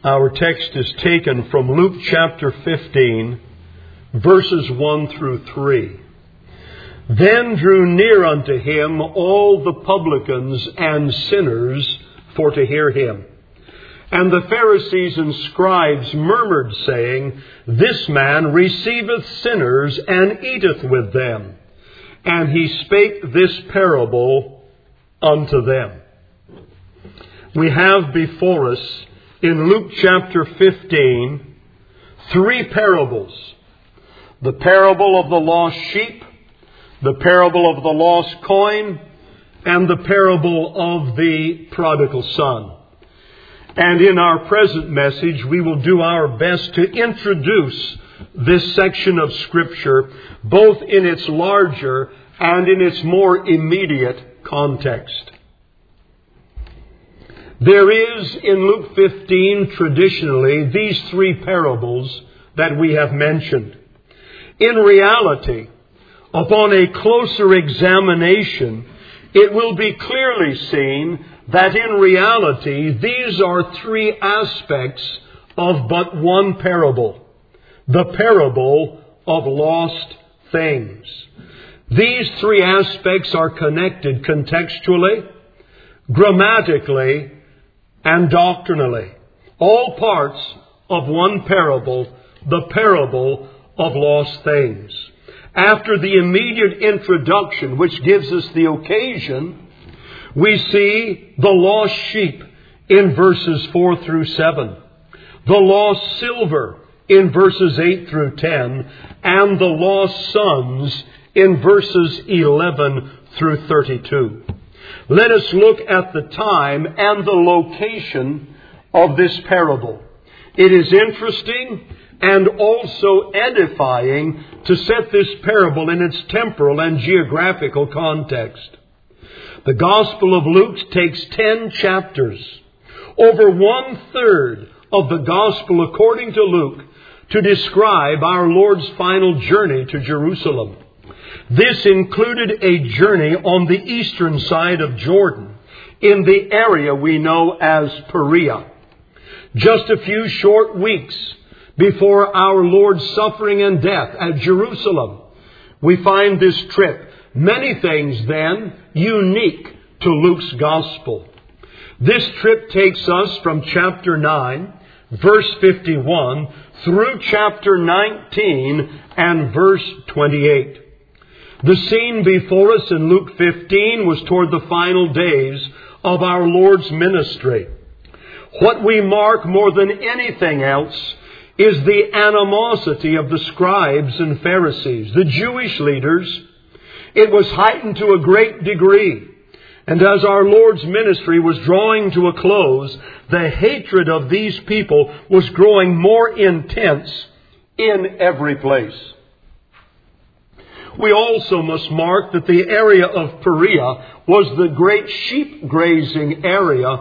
Our text is taken from Luke chapter 15, verses 1 through 3. Then drew near unto him all the publicans and sinners for to hear him. And the Pharisees and scribes murmured, saying, This man receiveth sinners and eateth with them. And he spake this parable unto them. We have before us in Luke chapter 15 three parables. The parable of the lost sheep, the parable of the lost coin, and the parable of the prodigal son. And in our present message, we will do our best to introduce this section of Scripture, both in its larger and in its more immediate context. There is in Luke 15 traditionally these three parables that we have mentioned. In reality, upon a closer examination, it will be clearly seen that in reality these are three aspects of but one parable, the parable of lost things. These three aspects are connected contextually, grammatically, and doctrinally. All parts of one parable, the parable of lost things. After the immediate introduction, which gives us the occasion, we see the lost sheep in verses 4 through 7, the lost silver in verses 8 through 10, and the lost sons in verses 11 through 32. Let us look at the time and the location of this parable. It is interesting and also edifying to set this parable in its temporal and geographical context. The Gospel of Luke takes 10 chapters, over 1/3 of the Gospel according to Luke, to describe our Lord's final journey to Jerusalem. This included a journey on the eastern side of Jordan, in the area we know as Perea. Just a few short weeks before our Lord's suffering and death at Jerusalem, we find this trip. Many things then unique to Luke's Gospel. This trip takes us from chapter 9, verse 51, through chapter 19 and verse 28. The scene before us in Luke 15 was toward the final days of our Lord's ministry. What we mark more than anything else is the animosity of the scribes and Pharisees, the Jewish leaders. It was heightened to a great degree. And as our Lord's ministry was drawing to a close, the hatred of these people was growing more intense in every place. We also must mark that the area of Perea was the great sheep grazing area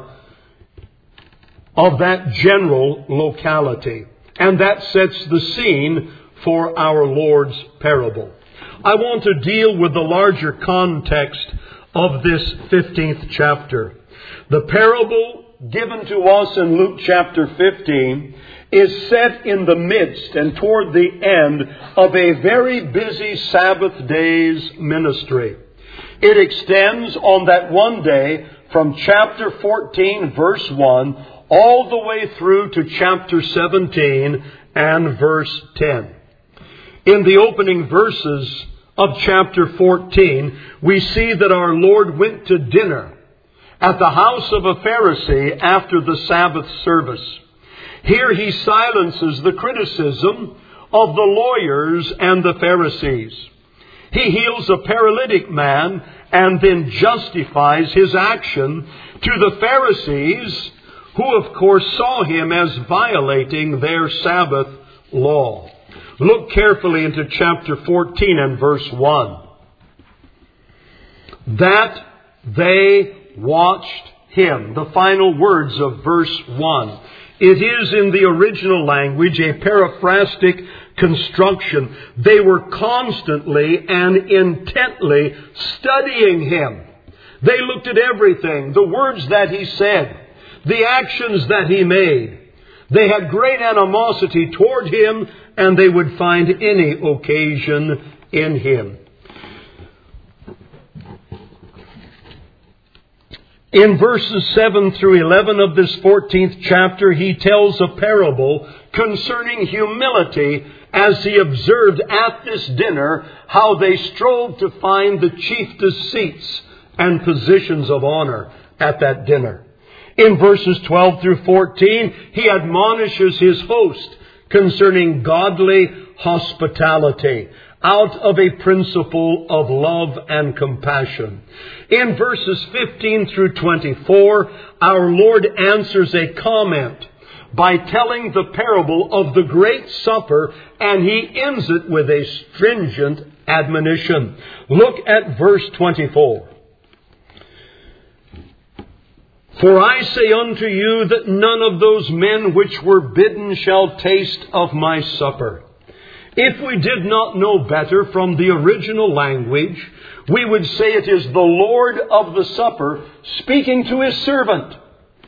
of that general locality. And that sets the scene for our Lord's parable. I want to deal with the larger context of this 15th chapter. The parable given to us in Luke chapter 15 is set in the midst and toward the end of a very busy Sabbath day's ministry. It extends on that one day from chapter 14, verse 1, all the way through to chapter 17 and verse 10. In the opening verses of chapter 14, we see that our Lord went to dinner at the house of a Pharisee after the Sabbath service. Here he silences the criticism of the lawyers and the Pharisees. He heals a paralytic man and then justifies his action to the Pharisees, who of course saw him as violating their Sabbath law. Look carefully into chapter 14 and verse 1. That they watched him. The final words of verse 1. It is in the original language a paraphrastic construction. They were constantly and intently studying him. They looked at everything, the words that he said, the actions that he made. They had great animosity toward him, and they would find any occasion in him. In verses 7 through 11 of this 14th chapter, he tells a parable concerning humility as he observed at this dinner how they strove to find the chiefest seats and positions of honor at that dinner. In verses 12 through 14, he admonishes his host concerning godly hospitality out of a principle of love and compassion. In verses 15 through 24, our Lord answers a comment by telling the parable of the great supper, and he ends it with a stringent admonition. Look at verse 24. For I say unto you that none of those men which were bidden shall taste of my supper. If we did not know better from the original language, we would say it is the Lord of the supper speaking to his servant.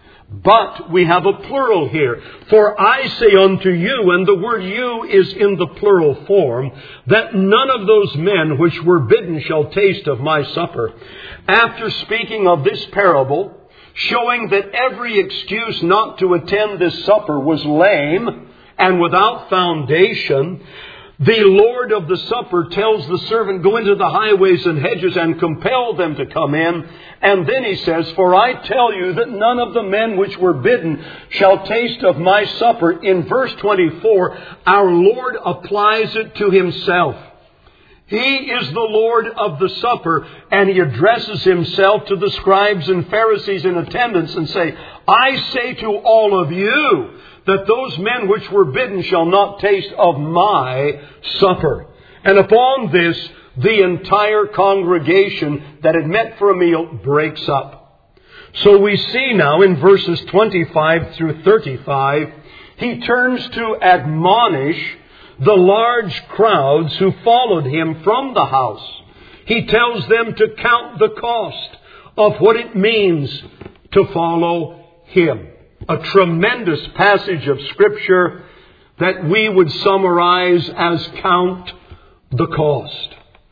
But we have a plural here. For I say unto you, and the word you is in the plural form, that none of those men which were bidden shall taste of my supper. After speaking of this parable, showing that every excuse not to attend this supper was lame and without foundation, the Lord of the supper tells the servant, go into the highways and hedges and compel them to come in. And then he says, for I tell you that none of the men which were bidden shall taste of my supper. In verse 24, our Lord applies it to himself. He is the Lord of the supper, and he addresses himself to the scribes and Pharisees in attendance and say, I say to all of you that those men which were bidden shall not taste of my supper. And upon this, the entire congregation that had met for a meal breaks up. So we see now in verses 25 through 35, he turns to admonish the large crowds who followed him from the house. He tells them to count the cost of what it means to follow him. A tremendous passage of Scripture that we would summarize as count the cost.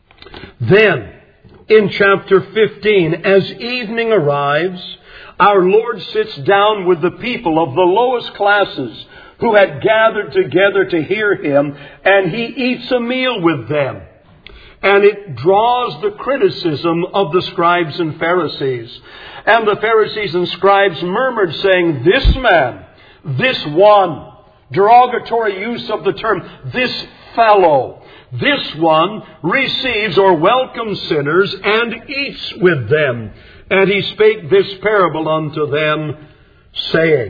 Then, in chapter 15, as evening arrives, our Lord sits down with the people of the lowest classes who had gathered together to hear him, and he eats a meal with them. And it draws the criticism of the scribes and Pharisees. And the Pharisees and scribes murmured, saying, this man, this one, derogatory use of the term, this fellow, this one receives or welcomes sinners and eats with them. And he spake this parable unto them, saying,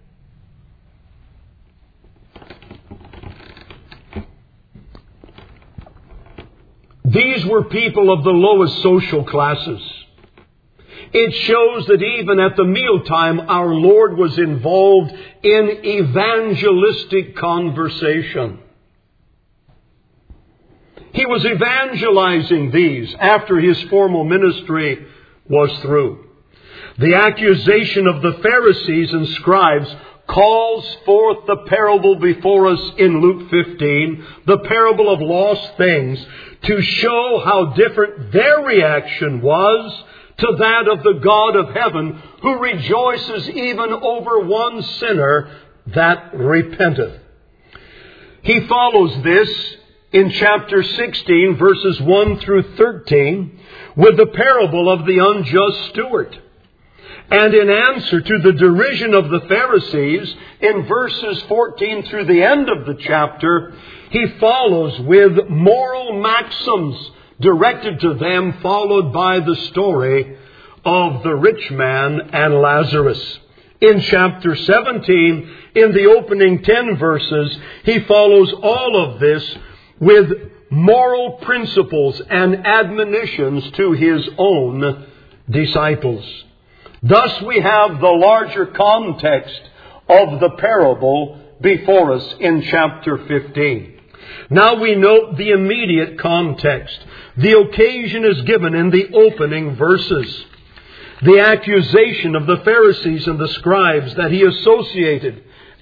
these were people of the lowest social classes. It shows that even at the mealtime, our Lord was involved in evangelistic conversation. He was evangelizing these after his formal ministry was through. The accusation of the Pharisees and scribes calls forth the parable before us in Luke 15, the parable of lost things, to show how different their reaction was to that of the God of heaven, who rejoices even over one sinner that repenteth. He follows this in chapter 16, verses 1 through 13, with the parable of the unjust steward. And in answer to the derision of the Pharisees, in verses 14 through the end of the chapter, he follows with moral maxims directed to them, followed by the story of the rich man and Lazarus. In chapter 17, in the opening 10 verses, he follows all of this with moral principles and admonitions to his own disciples. Thus we have the larger context of the parable before us in chapter 15. Now we note the immediate context. The occasion is given in the opening verses. The accusation of the Pharisees and the scribes that he associated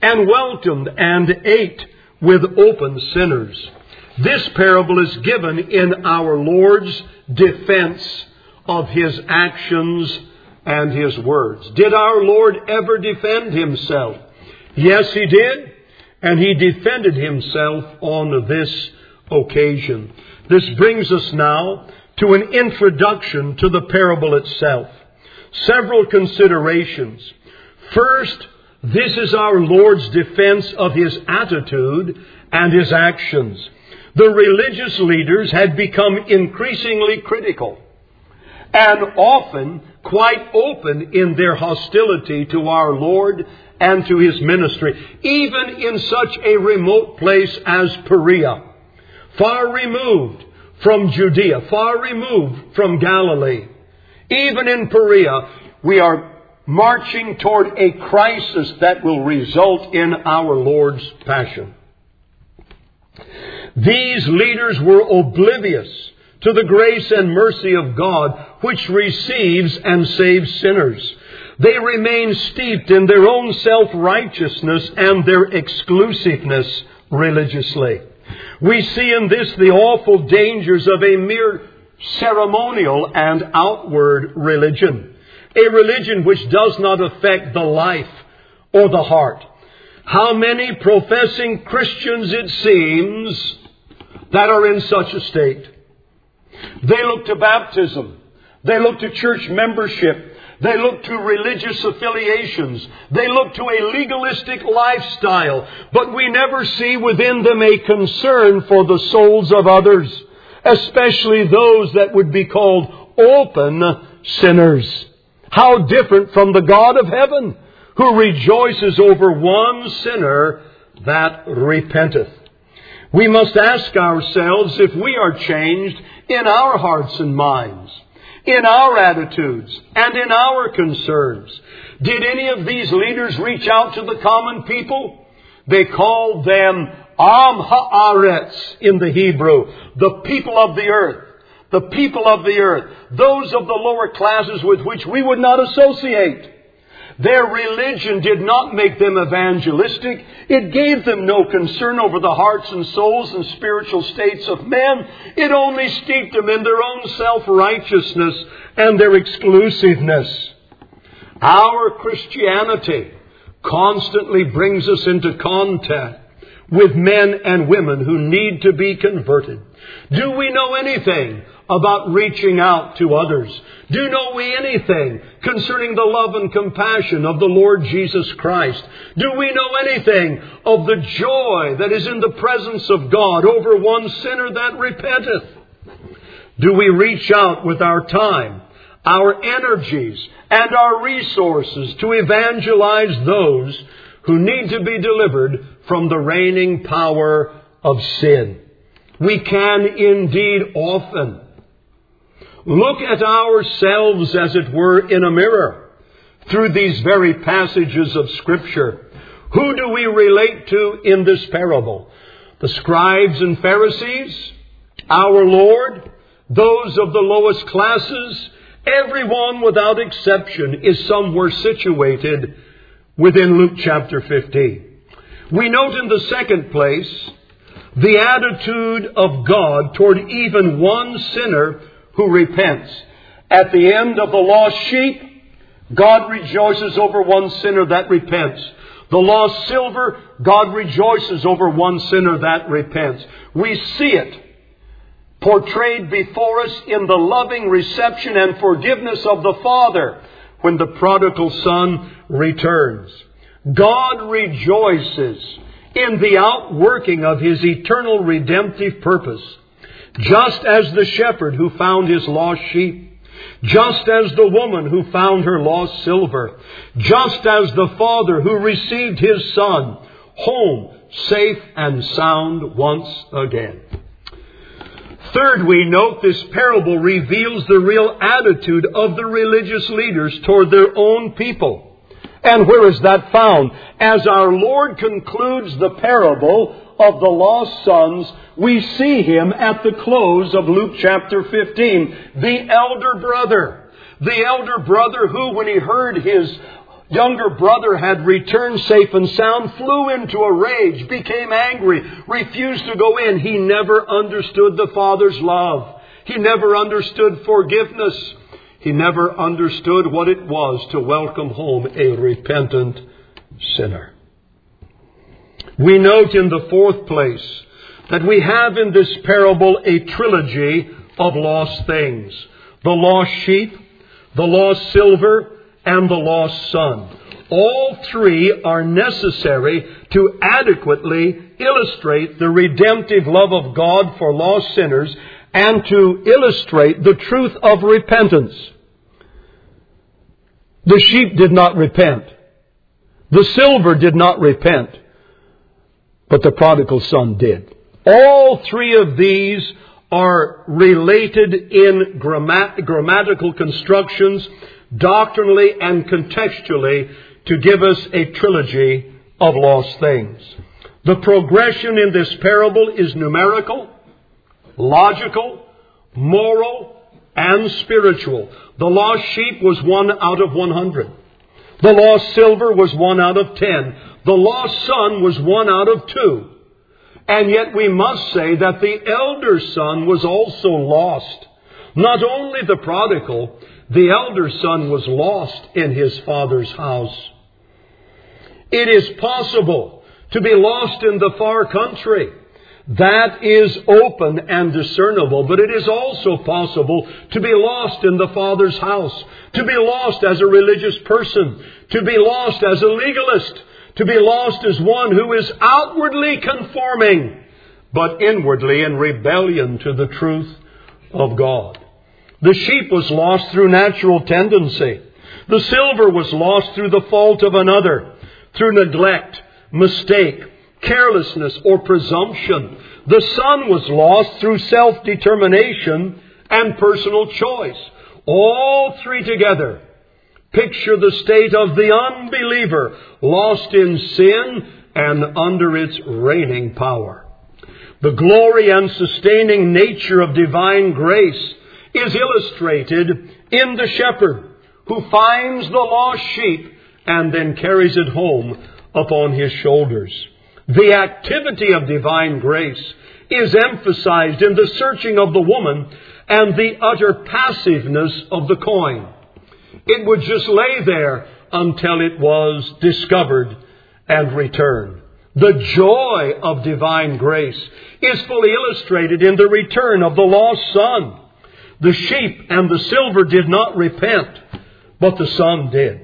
and welcomed and ate with open sinners. This parable is given in our Lord's defense of His actions and His words. Did our Lord ever defend Himself? Yes, He did. And He defended Himself on this occasion. This brings us now to an introduction to the parable itself. Several considerations. First, this is our Lord's defense of His attitude and His actions. The religious leaders had become increasingly critical and often quite open in their hostility to our Lord and to His ministry, even in such a remote place as Perea, far removed from Judea, far removed from Galilee. Even in Perea, we are marching toward a crisis that will result in our Lord's passion. These leaders were oblivious to the grace and mercy of God, which receives and saves sinners. They remain steeped in their own self-righteousness and their exclusiveness religiously. We see in this the awful dangers of a mere ceremonial and outward religion. A religion which does not affect the life or the heart. How many professing Christians, it seems, that are in such a state? They look to baptism. They look to church membership. They look to religious affiliations. They look to a legalistic lifestyle. But we never see within them a concern for the souls of others, especially those that would be called open sinners. How different from the God of heaven, who rejoices over one sinner that repenteth. We must ask ourselves if we are changed in our hearts and minds, in our attitudes, and in our concerns. Did any of these leaders reach out to the common people? They called them Am Haaretz in the Hebrew, the people of the earth. The people of the earth, those of the lower classes with which we would not associate. Their religion did not make them evangelistic. It gave them no concern over the hearts and souls and spiritual states of men. It only steeped them in their own self-righteousness and their exclusiveness. Our Christianity constantly brings us into contact with men and women who need to be converted. Do we know anything about reaching out to others? Do know we anything concerning the love and compassion of the Lord Jesus Christ? Do we know anything of the joy that is in the presence of God over one sinner that repenteth? Do we reach out with our time, our energies, and our resources to evangelize those who need to be delivered from the reigning power of sin? We can indeed often look at ourselves, as it were, in a mirror through these very passages of Scripture. Who do we relate to in this parable? The scribes and Pharisees, our Lord, those of the lowest classes. Everyone without exception is somewhere situated within Luke chapter 15. We note in the second place the attitude of God toward even one sinner who repents. At the end of the lost sheep, God rejoices over one sinner that repents. The lost silver, God rejoices over one sinner that repents. We see it portrayed before us in the loving reception and forgiveness of the Father when the prodigal son returns. God rejoices in the outworking of His eternal redemptive purpose. Just as the shepherd who found his lost sheep, just as the woman who found her lost silver, just as the father who received his son home safe and sound once again. Third, we note this parable reveals the real attitude of the religious leaders toward their own people. And where is that found? As our Lord concludes the parable of the lost sons, we see Him at the close of Luke chapter 15. The elder brother who, when he heard his Younger brother had returned safe and sound, flew into a rage, became angry, refused to go in. He never understood the Father's love. He never understood forgiveness. He never understood what it was to welcome home a repentant sinner. We note in the fourth place that we have in this parable a trilogy of lost things. The lost sheep, the lost silver, and the lost son. All three are necessary to adequately illustrate the redemptive love of God for lost sinners and to illustrate the truth of repentance. The sheep did not repent. The silver did not repent. But the prodigal son did. All three of these are related in grammatical constructions, doctrinally and contextually, to give us a trilogy of lost things. The progression in this parable is numerical, logical, moral, and spiritual. The lost sheep was 1 out of 100. The lost silver was 1 out of 10. The lost son was 1 out of 2. And yet we must say that the elder son was also lost. Not only the prodigal, the elder son was lost in his father's house. It is possible to be lost in the far country. That is open and discernible, but it is also possible to be lost in the Father's house, to be lost as a religious person, to be lost as a legalist, to be lost as one who is outwardly conforming, but inwardly in rebellion to the truth of God. The sheep was lost through natural tendency. The silver was lost through the fault of another, through neglect, mistake, carelessness, or presumption. The son was lost through self-determination and personal choice. All three together picture the state of the unbeliever, lost in sin and under its reigning power. The glory and sustaining nature of divine grace is illustrated in the shepherd who finds the lost sheep and then carries it home upon his shoulders. The activity of divine grace is emphasized in the searching of the woman and the utter passiveness of the coin. It would just lay there until it was discovered and returned. The joy of divine grace is fully illustrated in the return of the lost son. The sheep and the silver did not repent, but the son did.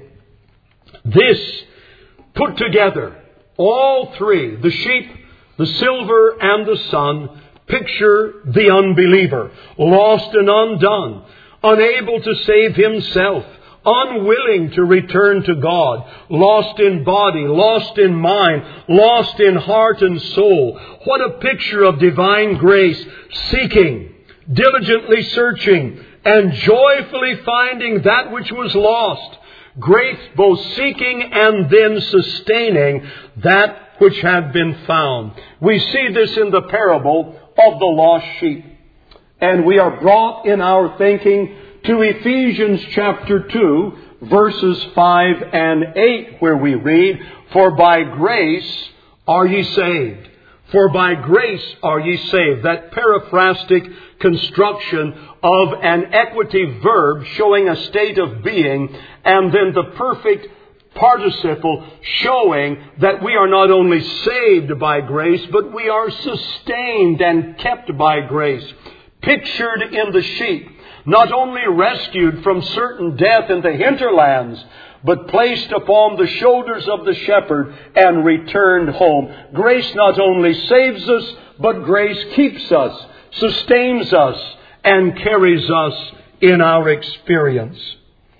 This put together, all three, the sheep, the silver, and the son, picture the unbeliever, lost and undone, unable to save himself, unwilling to return to God, lost in body, lost in mind, lost in heart and soul. What a picture of divine grace, seeking, diligently searching, and joyfully finding that which was lost. Grace both seeking and then sustaining that which had been found. We see this in the parable of the lost sheep. And we are brought in our thinking to Ephesians chapter 2, verses 5 and 8, where we read, "For by grace are ye saved." For by grace are ye saved. That paraphrastic construction of an equative verb showing a state of being, and then the perfect participle showing that we are not only saved by grace, but we are sustained and kept by grace. Pictured in the sheep, not only rescued from certain death in the hinterlands, but placed upon the shoulders of the shepherd and returned home. Grace not only saves us, but grace keeps us, sustains us, and carries us in our experience.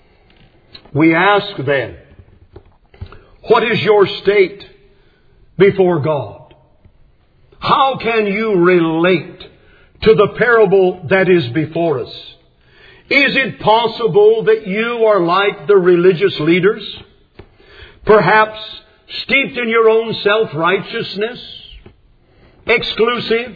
We ask then, what is your state before God? How can you relate to the parable that is before us? Is it possible that you are like the religious leaders? Perhaps steeped in your own self-righteousness, exclusive,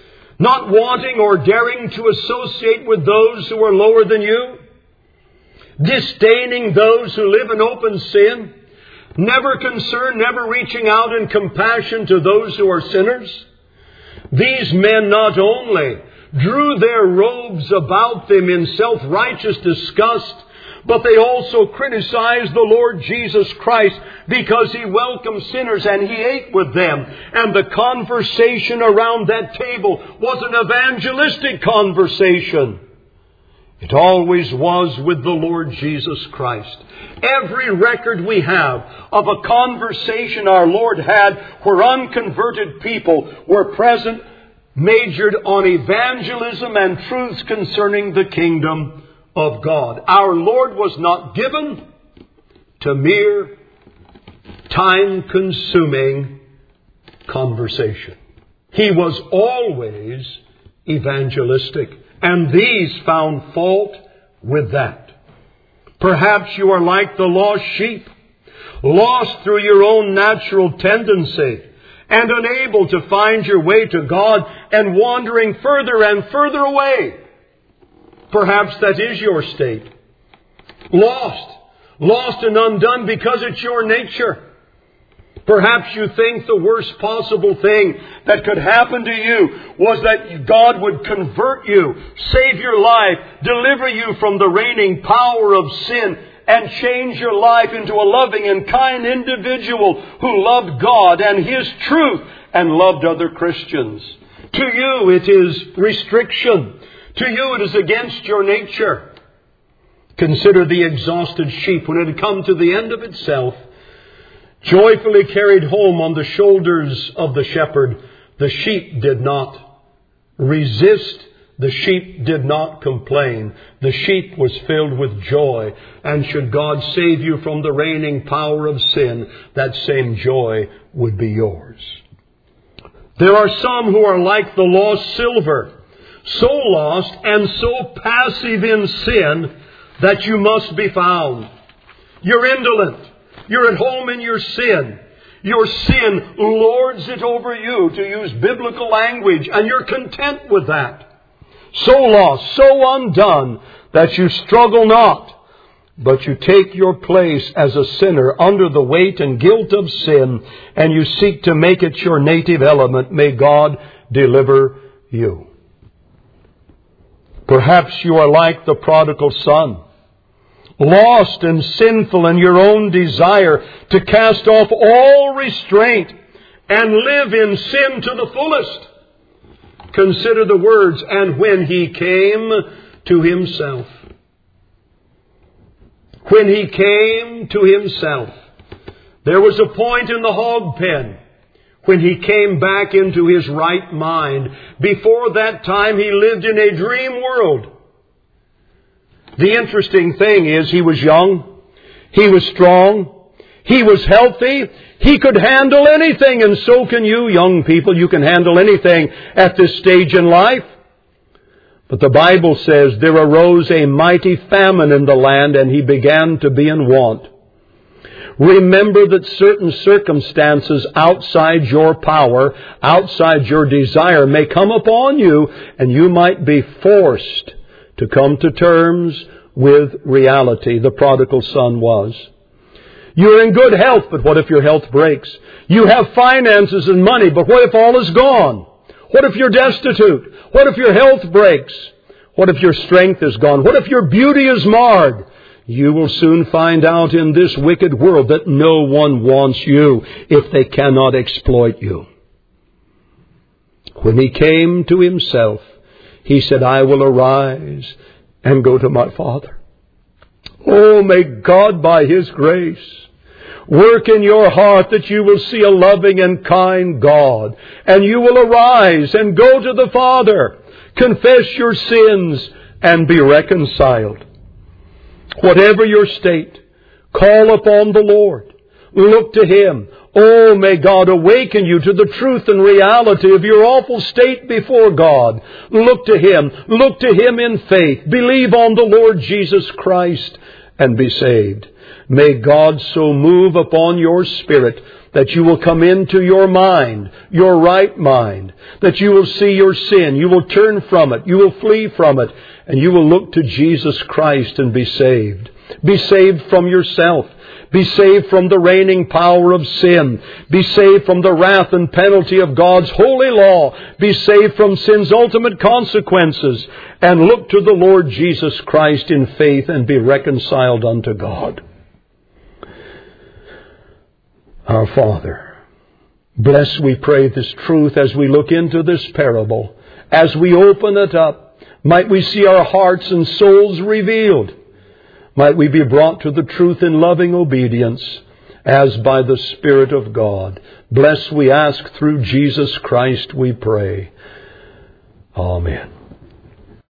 not wanting or daring to associate with those who are lower than you? disdaining those who live in open sin, never concerned, never reaching out in compassion to those who are sinners. These men not only drew their robes about them in self-righteous disgust, but they also criticized the Lord Jesus Christ because He welcomed sinners and He ate with them. And the conversation around that table was an evangelistic conversation. It always was with the Lord Jesus Christ. Every record we have of a conversation our Lord had where unconverted people were present majored on evangelism and truths concerning the kingdom of God. Our Lord was not given to mere time-consuming conversation. He was always evangelistic. And these found fault with that. Perhaps you are like the lost sheep, lost through your own natural tendency, and unable to find your way to God and wandering further and further away. Perhaps that is your state. Lost and undone because it's your nature. Perhaps you think the worst possible thing that could happen to you was that God would convert you, save your life, deliver you from the reigning power of sin, and change your life into a loving and kind individual who loved God and His truth and loved other Christians. To you it is restriction. To you it is against your nature. Consider the exhausted sheep when it had come to the end of itself, joyfully carried home on the shoulders of the shepherd. The sheep did not resist. The sheep did not complain. The sheep was filled with joy. And should God save you from the reigning power of sin, that same joy would be yours. There are some who are like the lost silver, so lost and so passive in sin that you must be found. You're indolent. You're at home in your sin. Your sin lords it over you, to use biblical language, and you're content with that. So lost, so undone, that you struggle not, but you take your place as a sinner under the weight and guilt of sin, and you seek to make it your native element. May God deliver you. Perhaps you are like the prodigal son, lost and sinful in your own desire to cast off all restraint and live in sin to the fullest. Consider the words, and when he came to himself. When he came to himself. There was a point in the hog pen when he came back into his right mind. Before that time he lived in a dream world. The interesting thing is he was young, he was strong, he was healthy, he could handle anything, and so can you, young people. You can handle anything at this stage in life. But the Bible says there arose a mighty famine in the land, and he began to be in want. Remember that certain circumstances outside your power, outside your desire, may come upon you, and you might be forced to come to terms with reality. The prodigal son was. You're in good health, but what if your health breaks? You have finances and money, but what if all is gone? What if you're destitute? What if your health breaks? What if your strength is gone? What if your beauty is marred? You will soon find out in this wicked world that no one wants you if they cannot exploit you. When he came to himself, he said, I will arise and go to my Father. Oh, may God by His grace work in your heart that you will see a loving and kind God. And you will arise and go to the Father. Confess your sins and be reconciled. Whatever your state, call upon the Lord. Look to Him. Oh, may God awaken you to the truth and reality of your awful state before God. Look to Him. Look to Him in faith. Believe on the Lord Jesus Christ and be saved. May God so move upon your spirit that you will come into your mind, your right mind, that you will see your sin, you will turn from it, you will flee from it, and you will look to Jesus Christ and be saved. Be saved from yourself. Be saved from the reigning power of sin. Be saved from the wrath and penalty of God's holy law. Be saved from sin's ultimate consequences. And look to the Lord Jesus Christ in faith and be reconciled unto God. Our Father, bless, we pray, this truth as we look into this parable. As we open it up, might we see our hearts and souls revealed. Might we be brought to the truth in loving obedience, as by the Spirit of God. Bless, we ask, through Jesus Christ we pray. Amen.